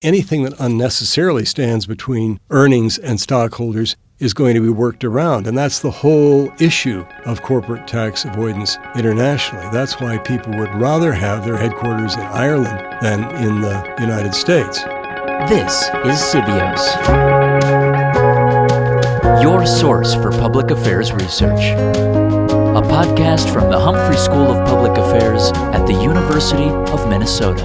anything that unnecessarily stands between earnings and stockholders is going to be worked around. And that's the whole issue of corporate tax avoidance internationally. That's why people would rather have their headquarters in Ireland than in the United States. This is CBOS, your source for public affairs research. A podcast from the Humphrey School of Public Affairs at the University of Minnesota.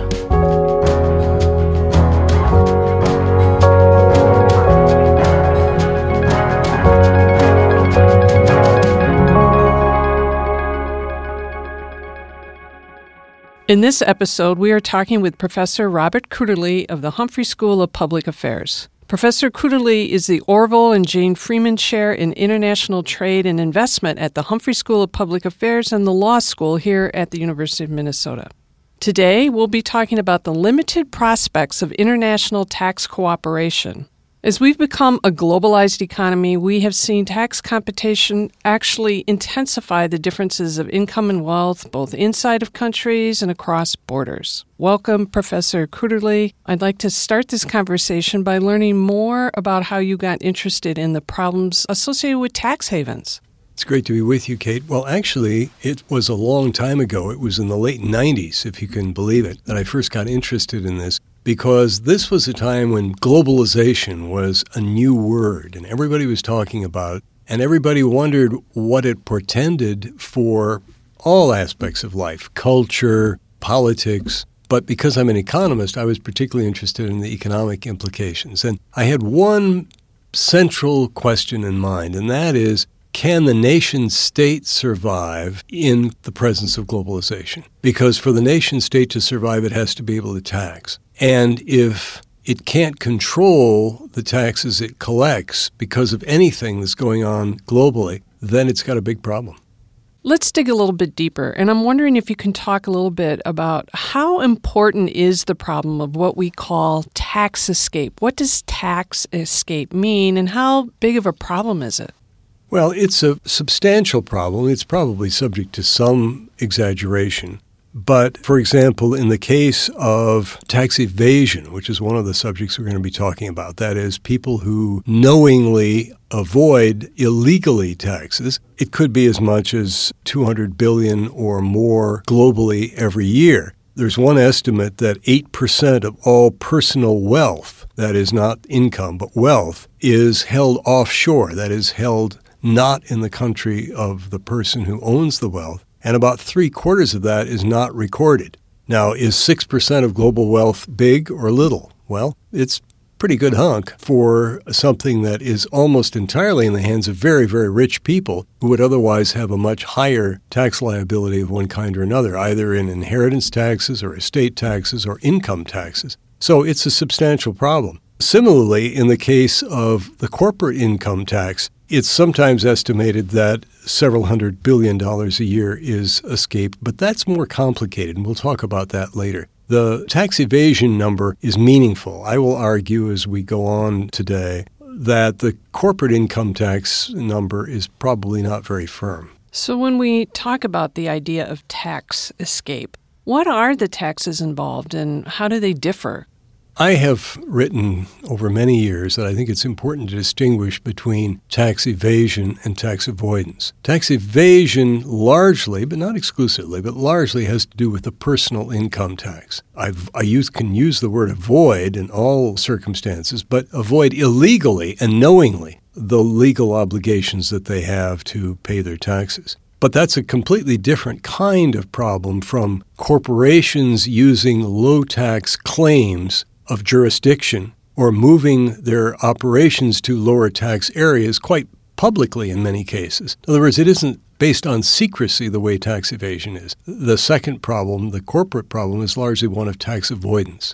In this episode, we are talking with Professor Robert Cruterle of the Humphrey School of Public Affairs. Professor Cruterle is the Orville and Jane Freeman Chair in International Trade and Investment at the Humphrey School of Public Affairs and the Law School here at the University of Minnesota. Today, we'll be talking about the limited prospects of international tax cooperation. As we've become a globalized economy, we have seen tax competition actually intensify the differences of income and wealth, both inside of countries and across borders. Welcome, Professor Cruterle. I'd like to start this conversation by learning more about how you got interested in the problems associated with tax havens. It's great to be with you, Kate. Well, actually, it was a long time ago. It was in the late 90s, if you can believe it, that I first got interested in this. Because this was a time when globalization was a new word and everybody was talking about it, and everybody wondered what it portended for all aspects of life, culture, politics. But because I'm an economist, I was particularly interested in the economic implications. And I had one central question in mind, and that is, can the nation-state survive in the presence of globalization? Because for the nation-state to survive, it has to be able to tax. And if it can't control the taxes it collects because of anything that's going on globally, then it's got a big problem. Let's dig a little bit deeper, and I'm wondering if you can talk a little bit about how important is the problem of what we call tax escape? What does tax escape mean, and how big of a problem is it? Well, it's a substantial problem. It's probably subject to some exaggeration. But, for example, in the case of tax evasion, which is one of the subjects we're going to be talking about, that is, people who knowingly avoid illegally taxes, it could be as much as $200 billion or more globally every year. There's one estimate that 8% of all personal wealth, that is not income, but wealth, is held offshore, that is held not in the country of the person who owns the wealth. And about 3/4 of that is not recorded. Now, is 6% of global wealth big or little? Well, it's a pretty good hunk for something that is almost entirely in the hands of very, very rich people who would otherwise have a much higher tax liability of one kind or another, either in inheritance taxes or estate taxes or income taxes. So it's a substantial problem. Similarly, in the case of the corporate income tax, it's sometimes estimated that several $100 billion a year is escaped, but that's more complicated, and we'll talk about that later. The tax evasion number is meaningful. I will argue as we go on today that the corporate income tax number is probably not very firm. So when we talk about the idea of tax escape, what are the taxes involved and how do they differ? I have written over many years that I think it's important to distinguish between tax evasion and tax avoidance. Tax evasion largely, but not exclusively, but largely has to do with the personal income tax. I can use the word avoid in all circumstances, but avoid illegally and knowingly the legal obligations that they have to pay their taxes. But that's a completely different kind of problem from corporations using low-tax claims of jurisdiction or moving their operations to lower tax areas quite publicly in many cases. In other words, it isn't based on secrecy the way tax evasion is. The second problem, the corporate problem, is largely one of tax avoidance.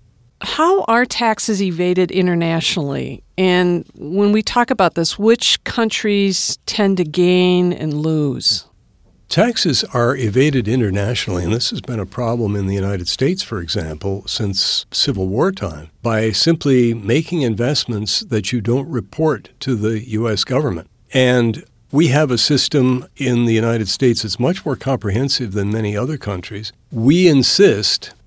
How are taxes evaded internationally? And when we talk about this, which countries tend to gain and lose? Taxes are evaded internationally, and this has been a problem in the United States, for example, since Civil War time, by simply making investments that you don't report to the U.S. government. And we have a system in the United States that's much more comprehensive than many other countries. We insist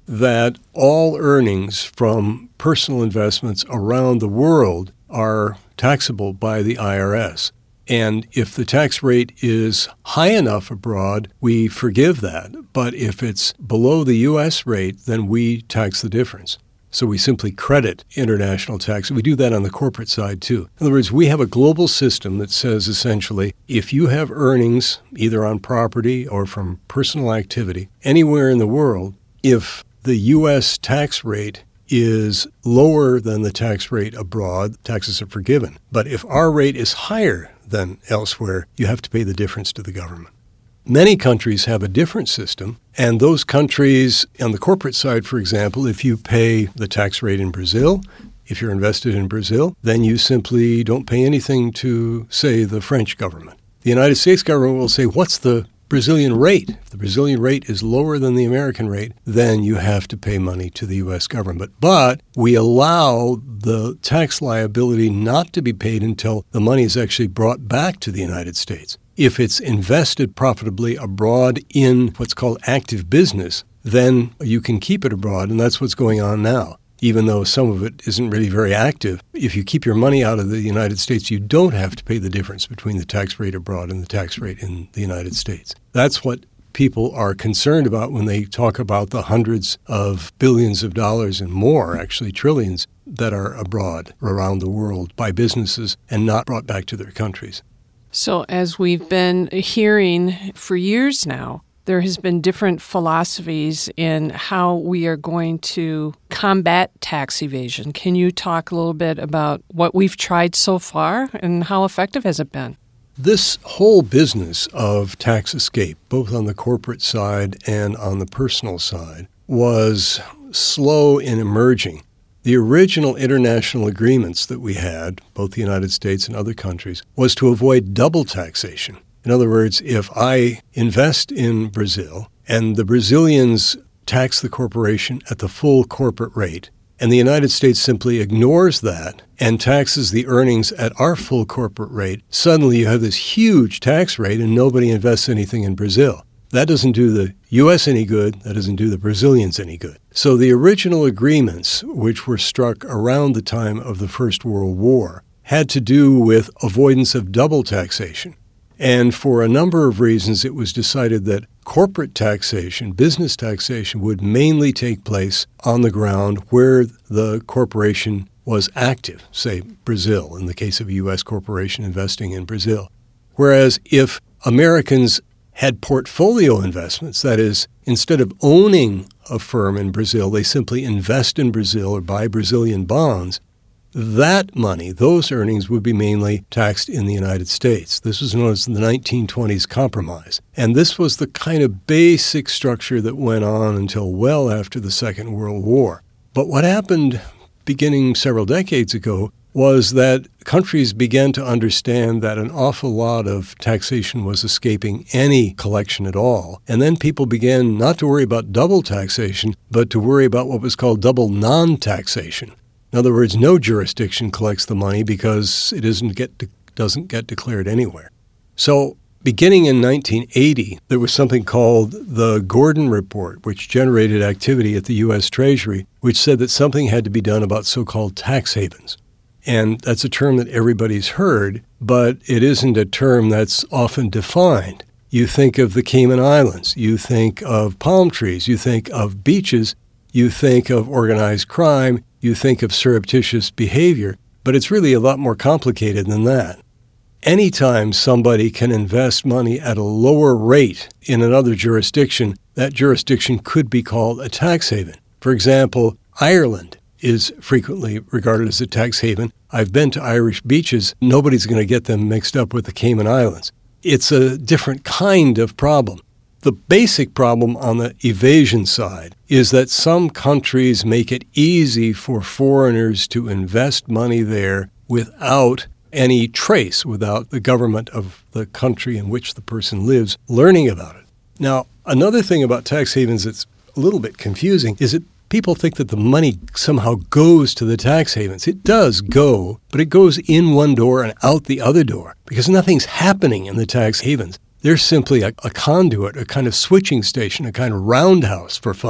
that all earnings from personal investments around the world are taxable by the IRS. And if the tax rate is high enough abroad, we forgive that. But if it's below the U.S. rate, then we tax the difference. So we simply credit international tax. We do that on the corporate side, too. In other words, we have a global system that says, essentially, if you have earnings, either on property or from personal activity, anywhere in the world, if the U.S. tax rate is lower than the tax rate abroad, taxes are forgiven. But if our rate is higher than elsewhere, you have to pay the difference to the government. Many countries have a different system, and those countries, on the corporate side, for example, if you pay the tax rate in Brazil, if you're invested in Brazil, then you simply don't pay anything to, say, the French government. The United States government will say, what's the Brazilian rate? If the Brazilian rate is lower than the American rate, then you have to pay money to the U.S. government. But we allow the tax liability not to be paid until the money is actually brought back to the United States. If it's invested profitably abroad in what's called active business, then you can keep it abroad, and that's what's going on now. Even though some of it isn't really very active, if you keep your money out of the United States, you don't have to pay the difference between the tax rate abroad and the tax rate in the United States. That's what people are concerned about when they talk about the hundreds of billions of dollars and more, actually trillions, that are abroad around the world by businesses and not brought back to their countries. So as we've been hearing for years now, there has been different philosophies in how we are going to combat tax evasion. Can you talk a little bit about what we've tried so far and how effective has it been? This whole business of tax escape, both on the corporate side and on the personal side, was slow in emerging. The original international agreements that we had, both the United States and other countries, was to avoid double taxation. In other words, if I invest in Brazil and the Brazilians tax the corporation at the full corporate rate, and the United States simply ignores that and taxes the earnings at our full corporate rate, suddenly you have this huge tax rate and nobody invests anything in Brazil. That doesn't do the U.S. any good. That doesn't do the Brazilians any good. So the original agreements, which were struck around the time of the First World War, had to do with avoidance of double taxation. And for a number of reasons, it was decided that corporate taxation, business taxation, would mainly take place on the ground where the corporation was active, say Brazil, in the case of a U.S. corporation investing in Brazil. Whereas if Americans had portfolio investments, that is, instead of owning a firm in Brazil, they simply invest in Brazil or buy Brazilian bonds, that money, those earnings, would be mainly taxed in the United States. This was known as the 1920s Compromise. And this was the kind of basic structure that went on until well after the Second World War. But what happened beginning several decades ago was that countries began to understand that an awful lot of taxation was escaping any collection at all. And then people began not to worry about double taxation, but to worry about what was called double non-taxation. In other words, no jurisdiction collects the money because it doesn't get declared anywhere. So beginning in 1980, there was something called the Gordon Report, which generated activity at the U.S. Treasury, which said that something had to be done about so-called tax havens. And that's a term that everybody's heard, but it isn't a term that's often defined. You think of the Cayman Islands, you think of palm trees, you think of beaches, you think of organized crime, you think of surreptitious behavior, but it's really a lot more complicated than that. Anytime somebody can invest money at a lower rate in another jurisdiction, that jurisdiction could be called a tax haven. For example, Ireland is frequently regarded as a tax haven. I've been to Irish beaches. Nobody's going to get them mixed up with the Cayman Islands. It's a different kind of problem. The basic problem on the evasion side is that some countries make it easy for foreigners to invest money there without any trace, without the government of the country in which the person lives learning about it. Now, another thing about tax havens that's a little bit confusing is that people think that the money somehow goes to the tax havens. It does go, but it goes in one door and out the other door because nothing's happening in the tax havens. They're simply a conduit, a kind of switching station, a kind of roundhouse for funds.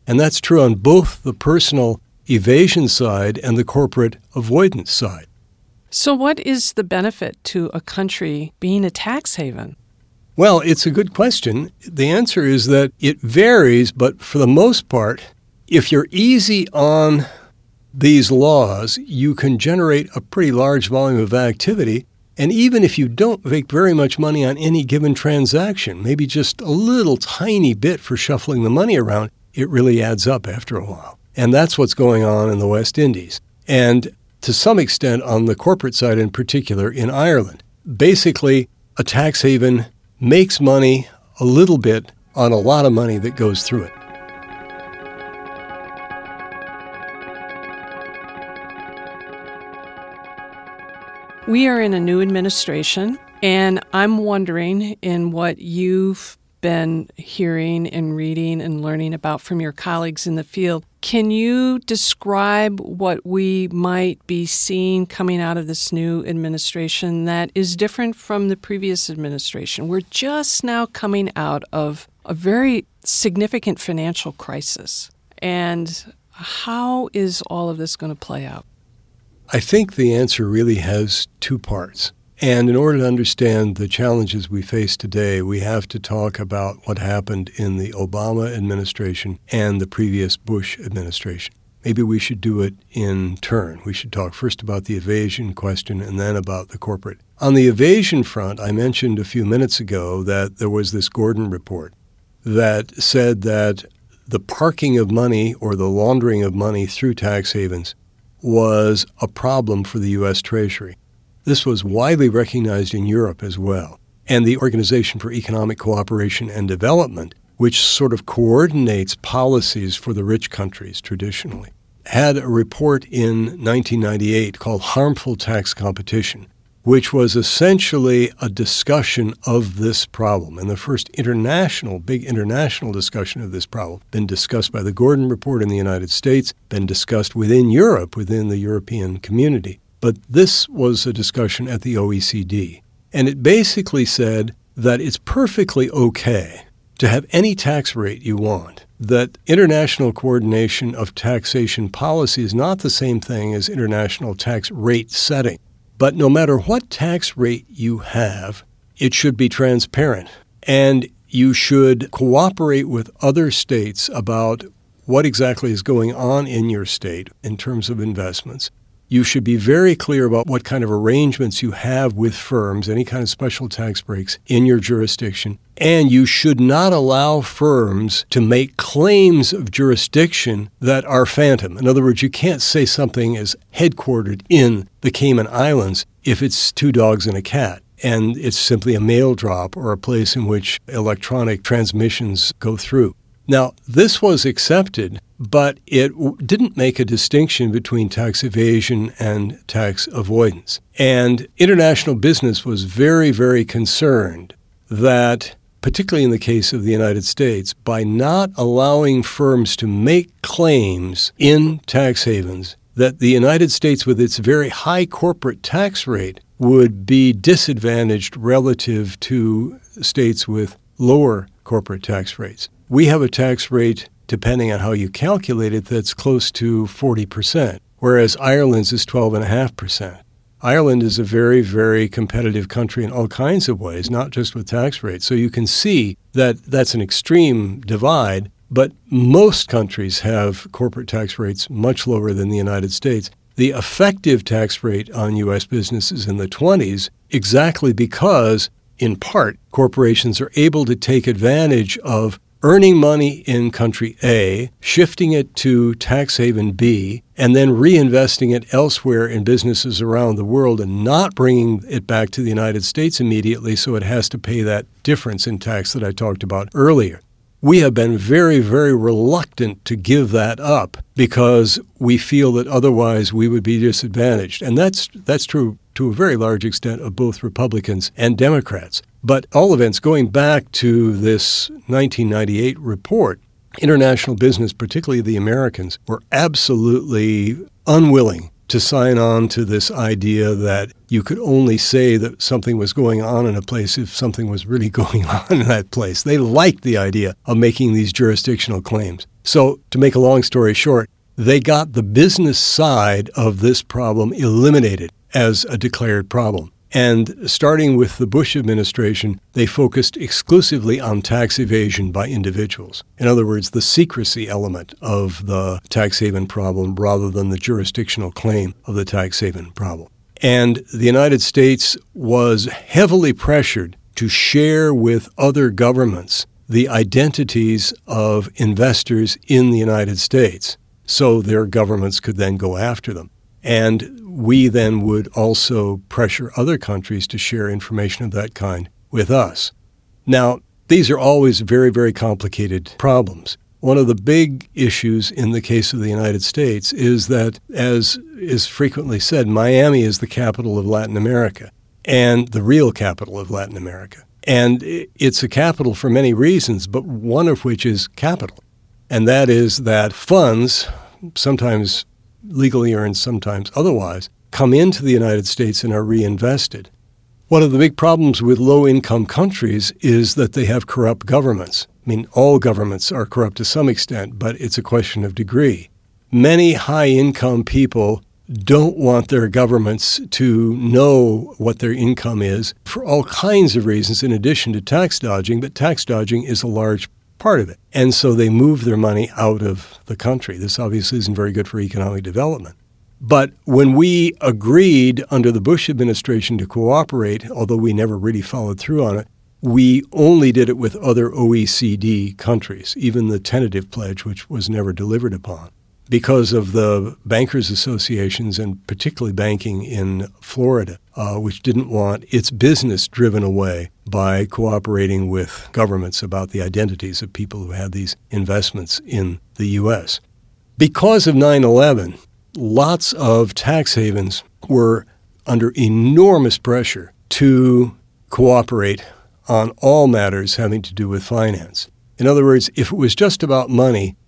And that's true on both the personal evasion side and the corporate avoidance side. So what is the benefit to a country being a tax haven? Well, it's a good question. The answer is that it varies, but for the most part, if you're easy on these laws, you can generate a pretty large volume of activity. And even if you don't make very much money on any given transaction, maybe just a little tiny bit for shuffling the money around, it really adds up after a while. And that's what's going on in the West Indies. And to some extent on the corporate side in particular in Ireland. Basically, a tax haven makes money a little bit on a lot of money that goes through it. We are in a new administration, and I'm wondering, in what you've been hearing and reading and learning about from your colleagues in the field, can you describe what we might be seeing coming out of this new administration that is different from the previous administration? We're just now coming out of a very significant financial crisis. And how is all of this going to play out? I think the answer really has two parts. And in order to understand the challenges we face today, we have to talk about what happened in the Obama administration and the previous Bush administration. Maybe we should do it in turn. We should talk first about the evasion question and then about the corporate. On the evasion front, I mentioned a few minutes ago that there was this Gordon report that said that the parking of money or the laundering of money through tax havens was a problem for the U.S. Treasury. This was widely recognized in Europe as well. And the Organization for Economic Cooperation and Development, which sort of coordinates policies for the rich countries traditionally, had a report in 1998 called Harmful Tax Competition, which was essentially a discussion of this problem. And the first big international discussion of this problem, been discussed by the Gordon Report in the United States, been discussed within Europe, within the European community. But this was a discussion at the OECD. And it basically said that it's perfectly okay to have any tax rate you want, that international coordination of taxation policy is not the same thing as international tax rate setting. But no matter what tax rate you have, it should be transparent. And you should cooperate with other states about what exactly is going on in your state in terms of investments. You should be very clear about what kind of arrangements you have with firms, any kind of special tax breaks in your jurisdiction. And you should not allow firms to make claims of jurisdiction that are phantom. In other words, you can't say something is headquartered in the Cayman Islands if it's two dogs and a cat, and it's simply a mail drop or a place in which electronic transmissions go through. Now, this was accepted, but it didn't make a distinction between tax evasion and tax avoidance. And international business was very, very concerned that, particularly in the case of the United States, by not allowing firms to make claims in tax havens, that the United States, with its very high corporate tax rate, would be disadvantaged relative to states with lower corporate tax rates. We have a tax rate, depending on how you calculate it, that's close to 40%, whereas Ireland's is 12.5%. Ireland is a very, very competitive country in all kinds of ways, not just with tax rates. So you can see that that's an extreme divide, but most countries have corporate tax rates much lower than the United States. The effective tax rate on U.S. businesses in the 20s, exactly because, in part, corporations are able to take advantage of earning money in country A, shifting it to tax haven B, and then reinvesting it elsewhere in businesses around the world and not bringing it back to the United States immediately, so it has to pay that difference in tax that I talked about earlier. We have been very, very reluctant to give that up because we feel that otherwise we would be disadvantaged. And that's true to a very large extent of both Republicans and Democrats. But all events, going back to this 1998 report, international business, particularly the Americans, were absolutely unwilling to sign on to this idea that you could only say that something was going on in a place if something was really going on in that place. They liked the idea of making these jurisdictional claims. So to make a long story short, they got the business side of this problem eliminated as a declared problem. And starting with the Bush administration, they focused exclusively on tax evasion by individuals. In other words, the secrecy element of the tax haven problem rather than the jurisdictional claim of the tax haven problem. And the United States was heavily pressured to share with other governments the identities of investors in the United States so their governments could then go after them. And we then would also pressure other countries to share information of that kind with us. Now, these are always very, very complicated problems. One of the big issues in the case of the United States is that, as is frequently said, Miami is the capital of Latin America, and the real capital of Latin America. And it's a capital for many reasons, but one of which is capital. And that is that funds, sometimes legally earned, sometimes otherwise, come into the United States and are reinvested. One of the big problems with low-income countries is that they have corrupt governments. I mean, all governments are corrupt to some extent, but it's a question of degree. Many high-income people don't want their governments to know what their income is for all kinds of reasons in addition to tax dodging, but tax dodging is a large part of it. And so they move their money out of the country. This obviously isn't very good for economic development. But when we agreed under the Bush administration to cooperate, although we never really followed through on it, we only did it with other OECD countries, even the tentative pledge, which was never delivered upon, because of the bankers' associations and particularly banking in Florida, which didn't want its business driven away by cooperating with governments about the identities of people who had these investments in the U.S. Because of 9/11, lots of tax havens were under enormous pressure to cooperate on all matters having to do with finance. In other words, if it was just about money,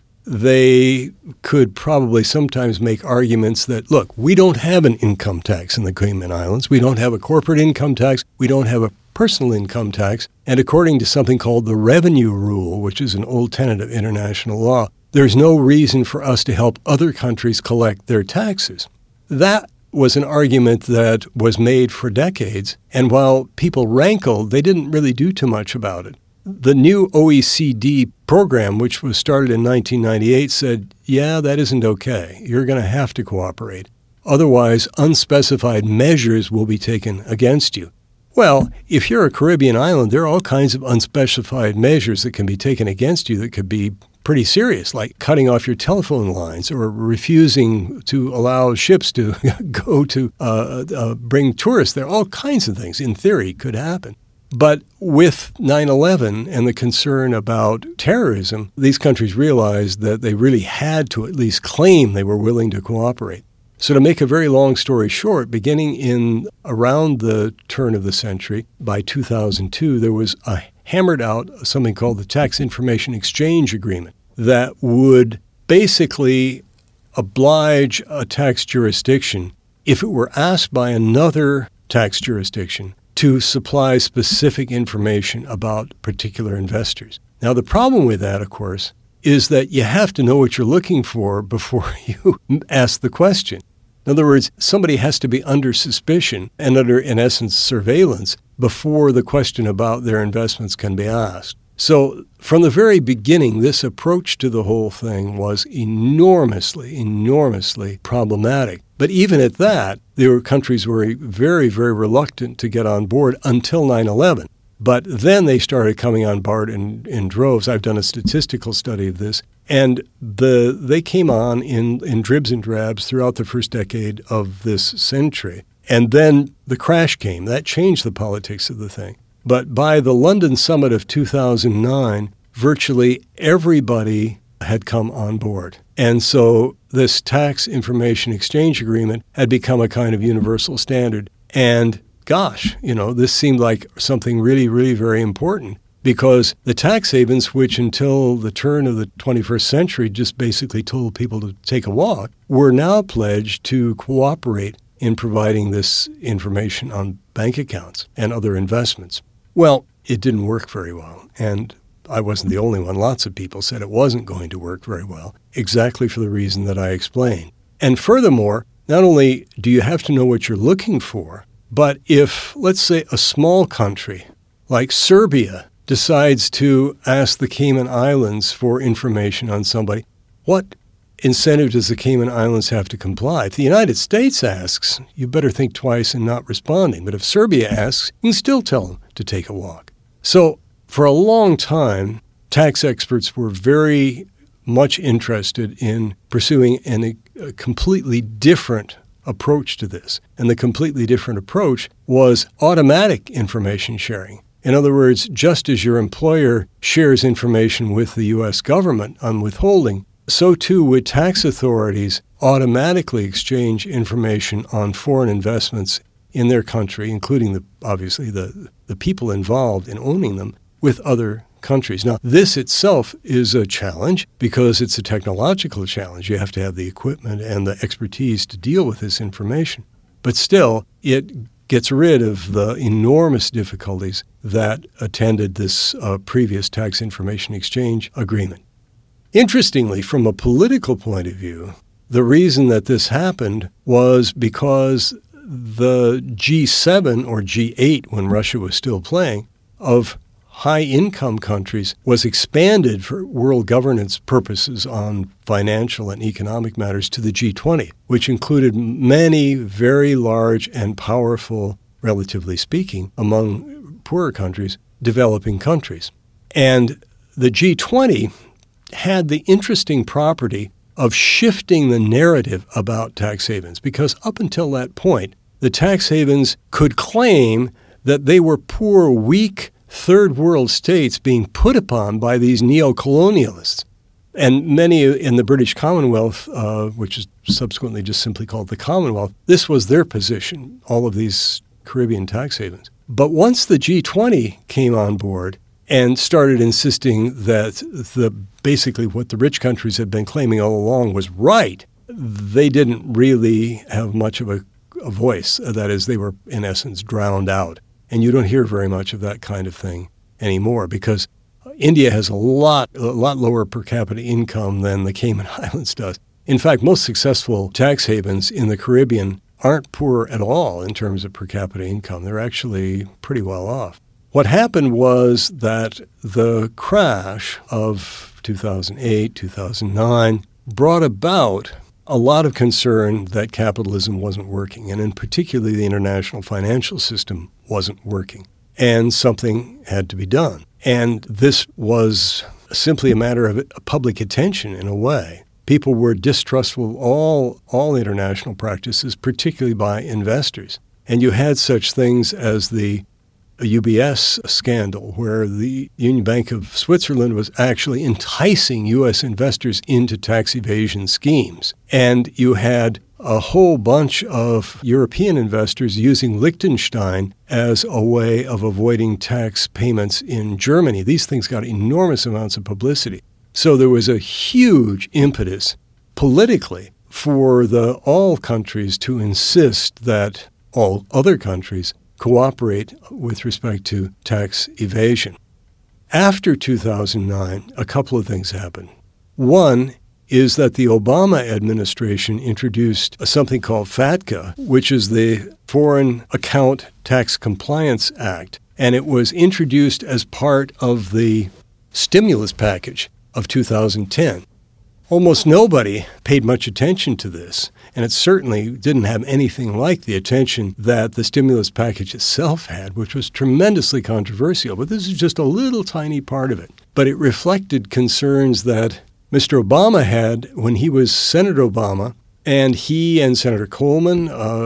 they could probably sometimes make arguments that, look, we don't have an income tax in the Cayman Islands. We don't have a corporate income tax. We don't have a personal income tax. And according to something called the revenue rule, which is an old tenet of international law, there's no reason for us to help other countries collect their taxes. That was an argument that was made for decades. And while people rankled, they didn't really do too much about it. The new OECD program, which was started in 1998, said, yeah, that isn't okay. You're going to have to cooperate. Otherwise, unspecified measures will be taken against you. Well, if you're a Caribbean island, there are all kinds of unspecified measures that can be taken against you that could be pretty serious, like cutting off your telephone lines or refusing to allow ships to go to bring tourists there. All kinds of things, in theory, could happen. But with 9/11 and the concern about terrorism, these countries realized that they really had to at least claim they were willing to cooperate. So to make a very long story short, beginning in around the turn of the century, by 2002, there was hammered out something called the Tax Information Exchange Agreement that would basically oblige a tax jurisdiction, if it were asked by another tax jurisdiction, to supply specific information about particular investors. Now, the problem with that, of course, is that you have to know what you're looking for before you ask the question. In other words, somebody has to be under suspicion and under, in essence, surveillance before the question about their investments can be asked. So from the very beginning, this approach to the whole thing was enormously problematic. But even at that, there were countries who were very, very reluctant to get on board until 9/11. But then they started coming on board in droves. I've done a statistical study of this. And they came on in dribs and drabs throughout the first decade of this century. And then the crash came. That changed the politics of the thing. But by the London Summit of 2009, virtually everybody had come on board. And so this Tax Information Exchange Agreement had become a kind of universal standard. And gosh, this seemed like something really, really very important, because the tax havens, which until the turn of the 21st century just basically told people to take a walk, were now pledged to cooperate in providing this information on bank accounts and other investments. Well, it didn't work very well. And I wasn't the only one. Lots of people said it wasn't going to work very well, exactly for the reason that I explained. And furthermore, not only do you have to know what you're looking for, but if, let's say, a small country like Serbia decides to ask the Cayman Islands for information on somebody, what incentive does the Cayman Islands have to comply? If the United States asks, you better think twice in not responding. But if Serbia asks, you can still tell them to take a walk. So for a long time, tax experts were very much interested in pursuing a completely different approach to this. And the completely different approach was automatic information sharing. In other words, just as your employer shares information with the U.S. government on withholding, so too would tax authorities automatically exchange information on foreign investments in their country, including obviously the people involved in owning them, with other countries. Now, this itself is a challenge because it's a technological challenge. You have to have the equipment and the expertise to deal with this information. But still, it gets rid of the enormous difficulties that attended this previous tax information exchange agreement. Interestingly, from a political point of view, the reason that this happened was because the G7 or G8, when Russia was still playing, of high-income countries was expanded for world governance purposes on financial and economic matters to the G20, which included many very large and powerful, relatively speaking, among poorer countries, developing countries. And the G20 had the interesting property of shifting the narrative about tax havens, because up until that point, the tax havens could claim that they were poor, weak, third world states being put upon by these neo-colonialists. And many in the British Commonwealth, which is subsequently just simply called the Commonwealth, this was their position, all of these Caribbean tax havens. But once the G20 came on board and started insisting that basically what the rich countries had been claiming all along was right, they didn't really have much of a voice. That is, they were in essence drowned out. And you don't hear very much of that kind of thing anymore because India has a lot lower per capita income than the Cayman Islands does. In fact, most successful tax havens in the Caribbean aren't poor at all in terms of per capita income. They're actually pretty well off. What happened was that the crash of 2008, 2009 brought about a lot of concern that capitalism wasn't working, and in particular the international financial system wasn't working, and something had to be done. And this was simply a matter of public attention in a way. People were distrustful of all international practices, particularly by investors. And you had such things as the UBS scandal, where the Union Bank of Switzerland was actually enticing U.S. investors into tax evasion schemes. And you had a whole bunch of European investors using Liechtenstein as a way of avoiding tax payments in Germany. These things got enormous amounts of publicity. So there was a huge impetus politically for all countries to insist that all other countries cooperate with respect to tax evasion. After 2009, a couple of things happened. One is that the Obama administration introduced something called FATCA, which is the Foreign Account Tax Compliance Act, and it was introduced as part of the stimulus package of 2010. Almost nobody paid much attention to this, and it certainly didn't have anything like the attention that the stimulus package itself had, which was tremendously controversial. But this is just a little tiny part of it. But it reflected concerns that Mr. Obama had when he was Senator Obama, and he and Senator Coleman,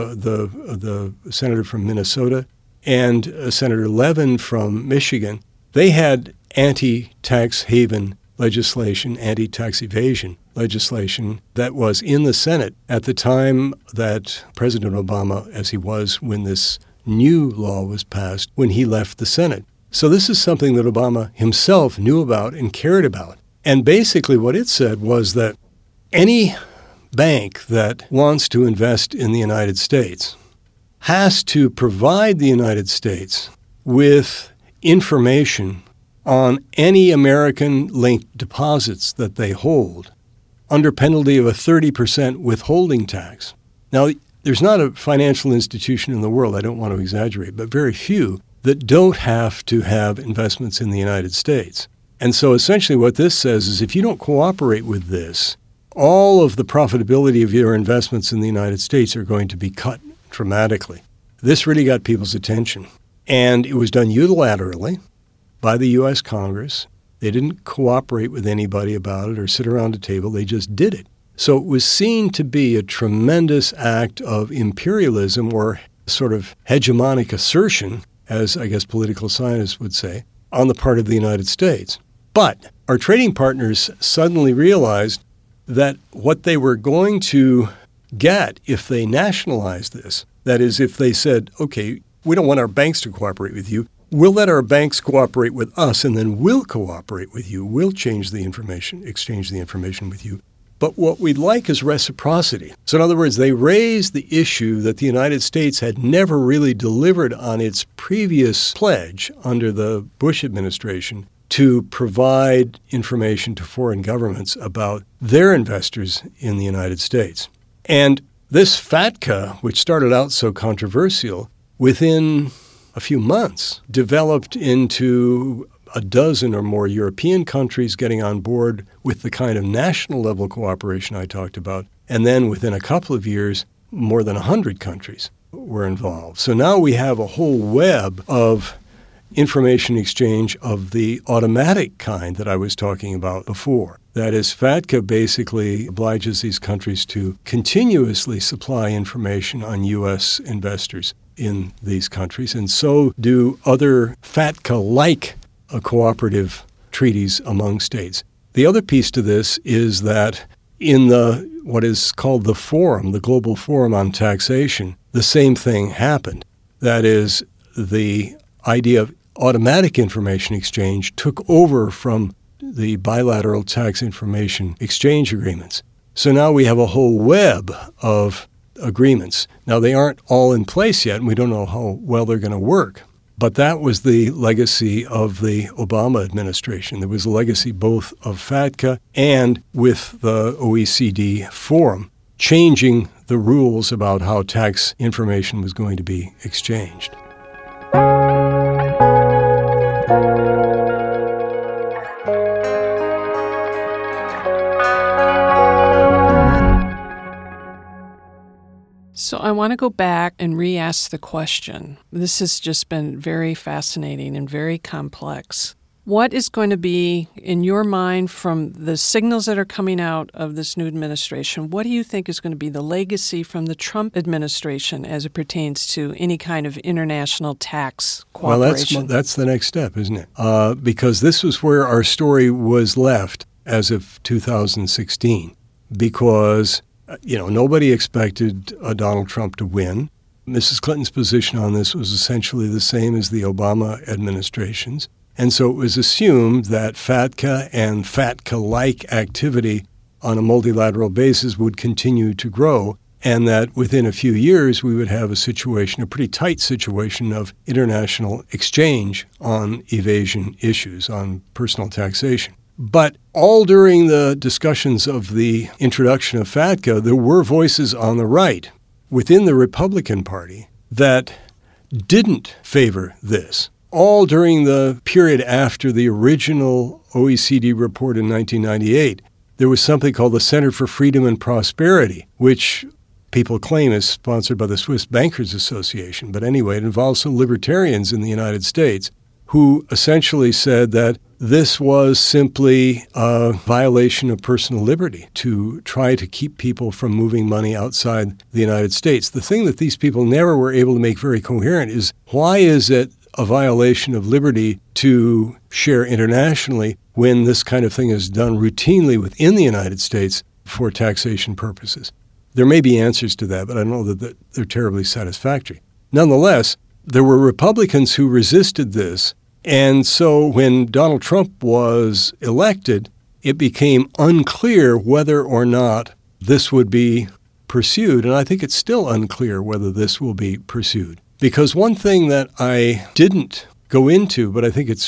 the senator from Minnesota, and Senator Levin from Michigan, they had anti-tax haven legislation, anti-tax evasion legislation that was in the Senate at the time that President Obama, as he was when this new law was passed, when he left the Senate. So this is something that Obama himself knew about and cared about. And basically what it said was that any bank that wants to invest in the United States has to provide the United States with information on any American-linked deposits that they hold under penalty of a 30% withholding tax. Now, there's not a financial institution in the world, I don't want to exaggerate, but very few that don't have to have investments in the United States. And so essentially what this says is if you don't cooperate with this, all of the profitability of your investments in the United States are going to be cut dramatically. This really got people's attention. And it was done unilaterally by the U.S. Congress. They didn't cooperate with anybody about it or sit around a table. They just did it. So it was seen to be a tremendous act of imperialism or sort of hegemonic assertion, as I guess political scientists would say, on the part of the United States. But our trading partners suddenly realized that what they were going to get if they nationalized this, that is, if they said, okay, we don't want our banks to cooperate with you, we'll let our banks cooperate with us, and then we'll cooperate with you. We'll exchange the information with you. But what we'd like is reciprocity. So in other words, they raised the issue that the United States had never really delivered on its previous pledge under the Bush administration to provide information to foreign governments about their investors in the United States. And this FATCA, which started out so controversial, within a few months developed into a dozen or more European countries getting on board with the kind of national level cooperation I talked about. And then within a couple of years, more than 100 countries were involved. So now we have a whole web of information exchange of the automatic kind that I was talking about before. That is, FATCA basically obliges these countries to continuously supply information on U.S. investors in these countries, and so do other FATCA-like cooperative treaties among states. The other piece to this is that in what is called the Forum, the Global Forum on Taxation, the same thing happened. That is, the idea of automatic information exchange took over from the bilateral tax information exchange agreements. So now we have a whole web of agreements. Now, they aren't all in place yet, and we don't know how well they're going to work. But that was the legacy of the Obama administration. There was a legacy both of FATCA and with the OECD Forum, changing the rules about how tax information was going to be exchanged. So I want to go back and re-ask the question. This has just been very fascinating and very complex. What is going to be, in your mind, from the signals that are coming out of this new administration, what do you think is going to be the legacy from the Trump administration as it pertains to any kind of international tax cooperation? Well, that's the next step, isn't it? Because this was where our story was left as of 2016. Because nobody expected Donald Trump to win. Mrs. Clinton's position on this was essentially the same as the Obama administration's. And so it was assumed that FATCA and FATCA-like activity on a multilateral basis would continue to grow, and that within a few years we would have a pretty tight situation of international exchange on evasion issues, on personal taxation. But all during the discussions of the introduction of FATCA, there were voices on the right within the Republican Party that didn't favor this. All during the period after the original OECD report in 1998, there was something called the Center for Freedom and Prosperity, which people claim is sponsored by the Swiss Bankers Association. But anyway, it involves some libertarians in the United States who essentially said that this was simply a violation of personal liberty to try to keep people from moving money outside the United States. The thing that these people never were able to make very coherent is, why is it a violation of liberty to share internationally when this kind of thing is done routinely within the United States for taxation purposes? There may be answers to that, but I don't know that they're terribly satisfactory. Nonetheless, there were Republicans who resisted this. And so when Donald Trump was elected, it became unclear whether or not this would be pursued. And I think it's still unclear whether this will be pursued. Because one thing that I didn't go into, but I think it's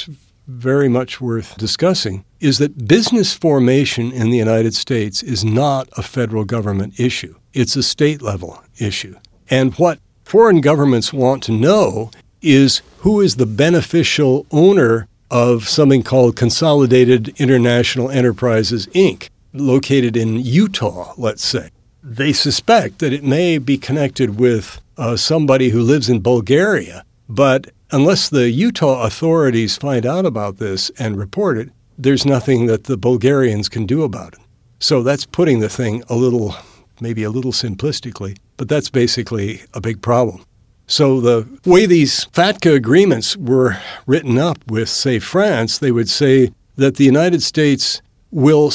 very much worth discussing is that business formation in the United States is not a federal government issue. It's a state-level issue. And what foreign governments want to know is who is the beneficial owner of something called Consolidated International Enterprises, Inc., located in Utah, let's say. They suspect that it may be connected with somebody who lives in Bulgaria, but unless the Utah authorities find out about this and report it, there's nothing that the Bulgarians can do about it. So that's putting the thing maybe a little simplistically, but that's basically a big problem. So the way these FATCA agreements were written up with, say, France, they would say that the United States will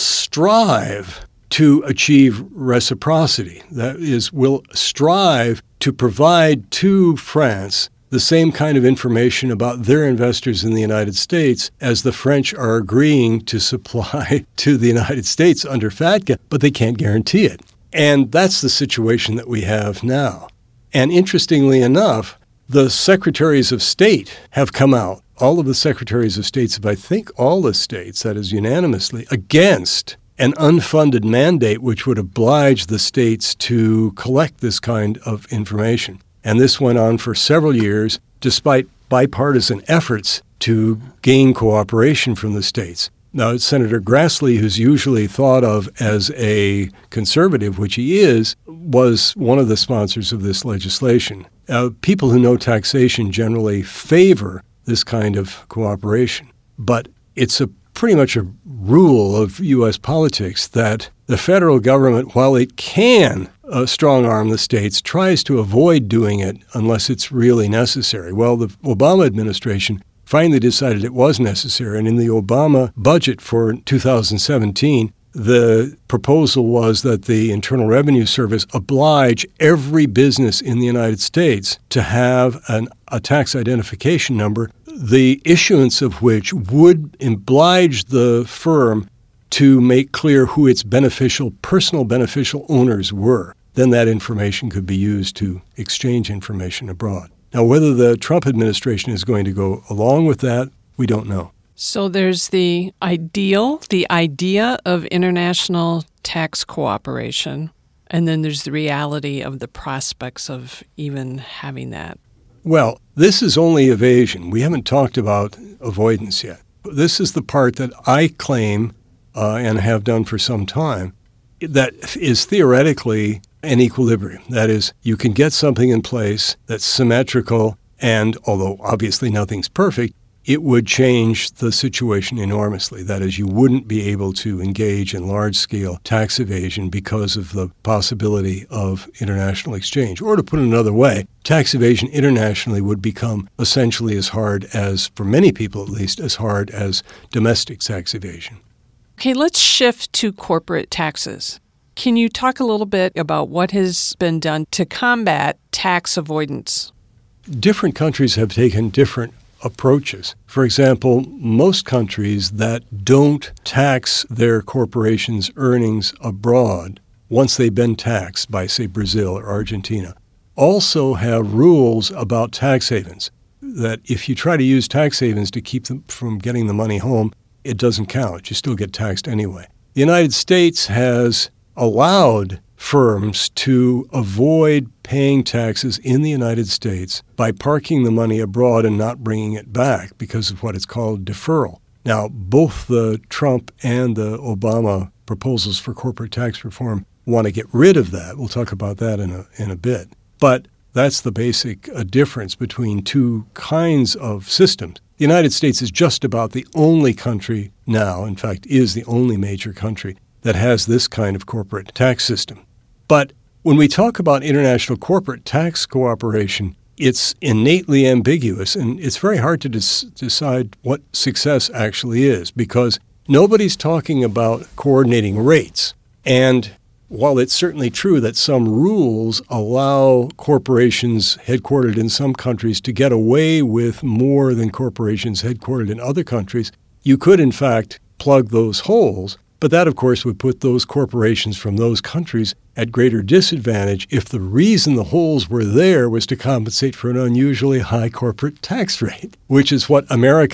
strive to achieve reciprocity. That is, will strive to provide to France the same kind of information about their investors in the United States as the French are agreeing to supply to the United States under FATCA, but they can't guarantee it. And that's the situation that we have now. And interestingly enough, the secretaries of state have come out, all of the secretaries of states of, I think, all the states, that is unanimously, against an unfunded mandate which would oblige the states to collect this kind of information. And this went on for several years, despite bipartisan efforts to gain cooperation from the states. Now, Senator Grassley, who's usually thought of as a conservative, which he is, was one of the sponsors of this legislation. People who know taxation generally favor this kind of cooperation. But it's pretty much a rule of U.S. politics that the federal government, while it can strong-arm the states, tries to avoid doing it unless it's really necessary. Well, the Obama administration finally decided it was necessary, and in the Obama budget for 2017, the proposal was that the Internal Revenue Service oblige every business in the United States to have a tax identification number, the issuance of which would oblige the firm to make clear who its personal beneficial owners were. Then that information could be used to exchange information abroad. Now, whether the Trump administration is going to go along with that, we don't know. So there's the idea of international tax cooperation, and then there's the reality of the prospects of even having that. Well, this is only evasion. We haven't talked about avoidance yet. This is the part that I claim, and have done for some time, that is theoretically an equilibrium. That is, you can get something in place that's symmetrical, and although obviously nothing's perfect, it would change the situation enormously. That is, you wouldn't be able to engage in large-scale tax evasion because of the possibility of international exchange. Or to put it another way, tax evasion internationally would become essentially as hard as, for many people at least, as hard as domestic tax evasion. Okay, let's shift to corporate taxes. Can you talk a little bit about what has been done to combat tax avoidance? Different countries have taken different approaches. For example, most countries that don't tax their corporations' earnings abroad once they've been taxed by, say, Brazil or Argentina, also have rules about tax havens, that if you try to use tax havens to keep them from getting the money home, it doesn't count. You still get taxed anyway. The United States has allowed firms to avoid paying taxes in the United States by parking the money abroad and not bringing it back because of what is called deferral. Now, both the Trump and the Obama proposals for corporate tax reform want to get rid of that. We'll talk about that in a bit. But that's the basic difference between two kinds of systems. The United States is just about the only country now, in fact, is the only major country that has this kind of corporate tax system. But when we talk about international corporate tax cooperation, it's innately ambiguous, and it's very hard to decide what success actually is, because nobody's talking about coordinating rates. And while it's certainly true that some rules allow corporations headquartered in some countries to get away with more than corporations headquartered in other countries, you could, in fact, plug those holes. But that, of course, would put those corporations from those countries at greater disadvantage if the reason the holes were there was to compensate for an unusually high corporate tax rate, which is what Americans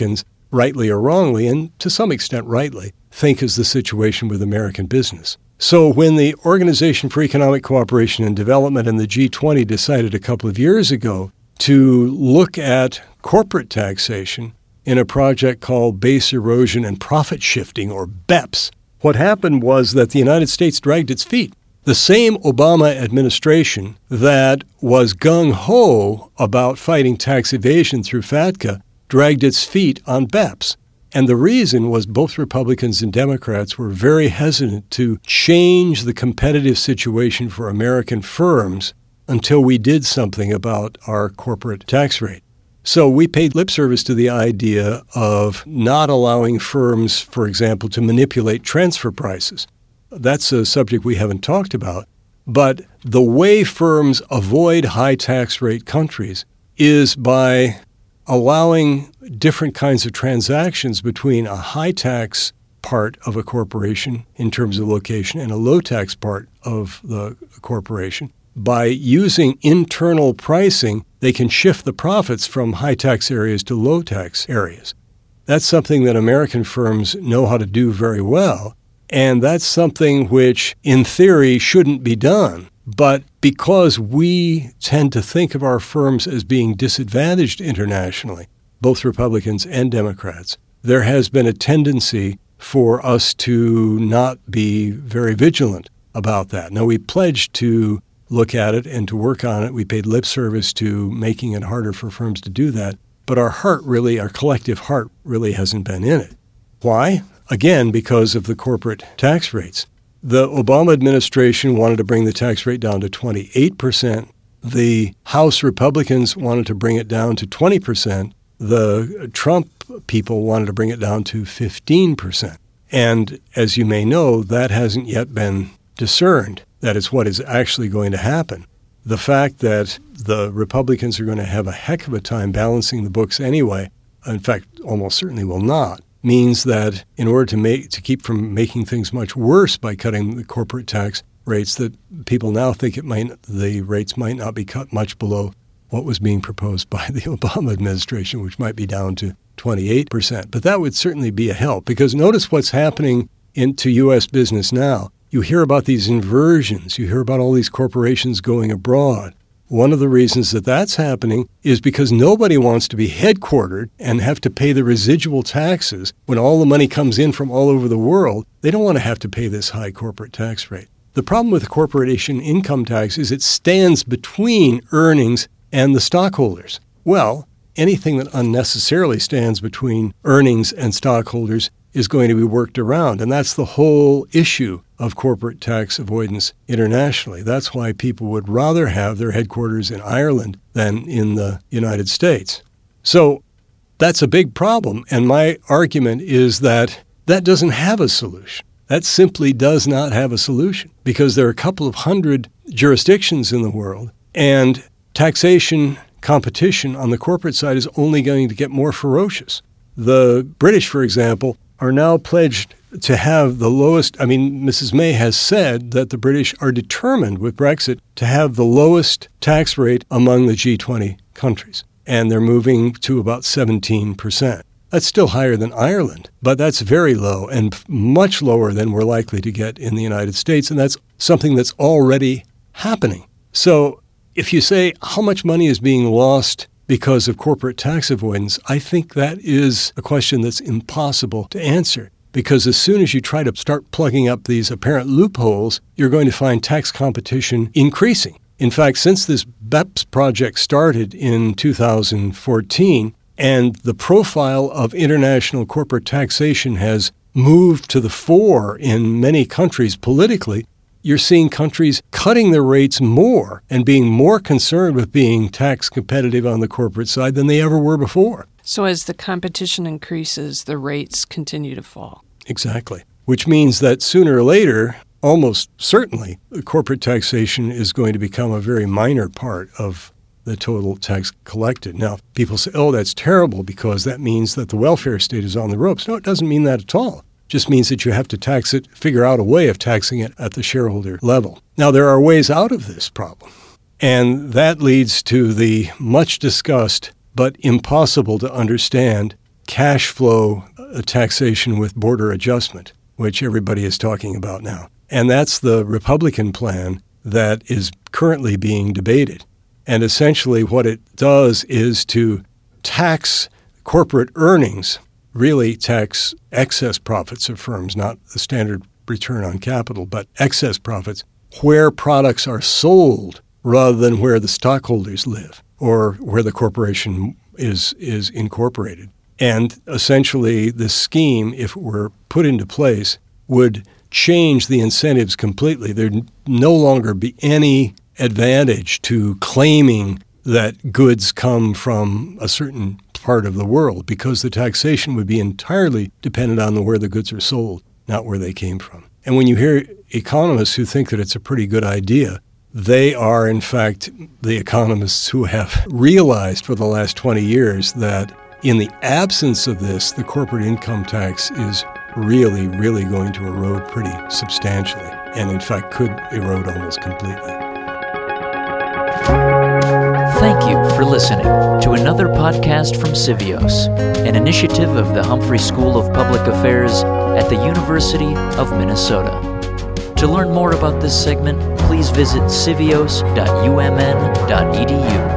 rightly or wrongly, and to some extent rightly, think is the situation with American business. So when the Organization for Economic Cooperation and Development and the G20 decided a couple of years ago to look at corporate taxation in a project called Base Erosion and Profit Shifting, or BEPS, what happened was that the United States dragged its feet. The same Obama administration that was gung-ho about fighting tax evasion through FATCA dragged its feet on BEPS. And the reason was both Republicans and Democrats were very hesitant to change the competitive situation for American firms until we did something about our corporate tax rate. So we paid lip service to the idea of not allowing firms, for example, to manipulate transfer prices. That's a subject we haven't talked about. But the way firms avoid high tax rate countries is by allowing different kinds of transactions between a high tax part of a corporation in terms of location and a low tax part of the corporation. By using internal pricing, they can shift the profits from high tax areas to low tax areas. That's something that American firms know how to do very well. And that's something which, in theory, shouldn't be done. But because we tend to think of our firms as being disadvantaged internationally, both Republicans and Democrats, there has been a tendency for us to not be very vigilant about that. Now, we pledged to look at it and to work on it. We paid lip service to making it harder for firms to do that. But our collective heart really hasn't been in it. Why? Again, because of the corporate tax rates. The Obama administration wanted to bring the tax rate down to 28%. The House Republicans wanted to bring it down to 20%. The Trump people wanted to bring it down to 15%. And as you may know, that hasn't yet been discerned. That is what is actually going to happen. The fact that the Republicans are going to have a heck of a time balancing the books anyway, in fact, almost certainly will not, means that in order to keep from making things much worse by cutting the corporate tax rates, that people now think the rates might not be cut much below what was being proposed by the Obama administration, which might be down to 28%. But that would certainly be a help, because notice what's happening into U.S. business now. You hear about these inversions. You hear about all these corporations going abroad. One of the reasons that that's happening is because nobody wants to be headquartered and have to pay the residual taxes when all the money comes in from all over the world. They don't want to have to pay this high corporate tax rate. The problem with the corporation income tax is it stands between earnings and the stockholders. Well, anything that unnecessarily stands between earnings and stockholders is going to be worked around. And that's the whole issue of corporate tax avoidance internationally. That's why people would rather have their headquarters in Ireland than in the United States. So that's a big problem. And my argument is that that doesn't have a solution. That simply does not have a solution, because there are a couple of hundred jurisdictions in the world, and taxation competition on the corporate side is only going to get more ferocious. The British, for example, are now pledged to have the lowest. Mrs. May has said that the British are determined with Brexit to have the lowest tax rate among the G20 countries, and they're moving to about 17%. That's still higher than Ireland, but that's very low and much lower than we're likely to get in the United States, and that's something that's already happening. So if you say how much money is being lost because of corporate tax avoidance, I think that is a question that's impossible to answer, because as soon as you try to start plugging up these apparent loopholes, you're going to find tax competition increasing. In fact, since this BEPS project started in 2014, and the profile of international corporate taxation has moved to the fore in many countries politically, you're seeing countries cutting their rates more and being more concerned with being tax competitive on the corporate side than they ever were before. So as the competition increases, the rates continue to fall. Exactly. Which means that sooner or later, almost certainly, corporate taxation is going to become a very minor part of the total tax collected. Now, people say, oh, that's terrible because that means that the welfare state is on the ropes. No, it doesn't mean that at all. It just means that you have to tax it, figure out a way of taxing it at the shareholder level. Now, there are ways out of this problem, and that leads to the much discussed but impossible to understand cash flow taxation with border adjustment, which everybody is talking about now. And that's the Republican plan that is currently being debated. And essentially what it does is to tax corporate earnings, really tax excess profits of firms, not the standard return on capital, but excess profits, where products are sold rather than where the stockholders live or where the corporation is incorporated. And essentially this scheme, if it were put into place, would change the incentives completely. There'd no longer be any advantage to claiming that goods come from a certain part of the world because the taxation would be entirely dependent on where the goods are sold, not where they came from. And when you hear economists who think that it's a pretty good idea, they are, in fact, the economists who have realized for the last 20 years that in the absence of this, the corporate income tax is really, really going to erode pretty substantially, and in fact could erode almost completely. Thank you for listening to another podcast from Civios, an initiative of the Humphrey School of Public Affairs at the University of Minnesota. To learn more about this segment, please visit civios.umn.edu.